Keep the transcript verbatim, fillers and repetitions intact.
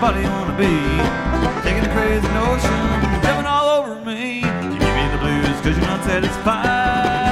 somebody you wanna be. Taking a crazy notion, jumping all over me. You give me the blues cause you're not satisfied.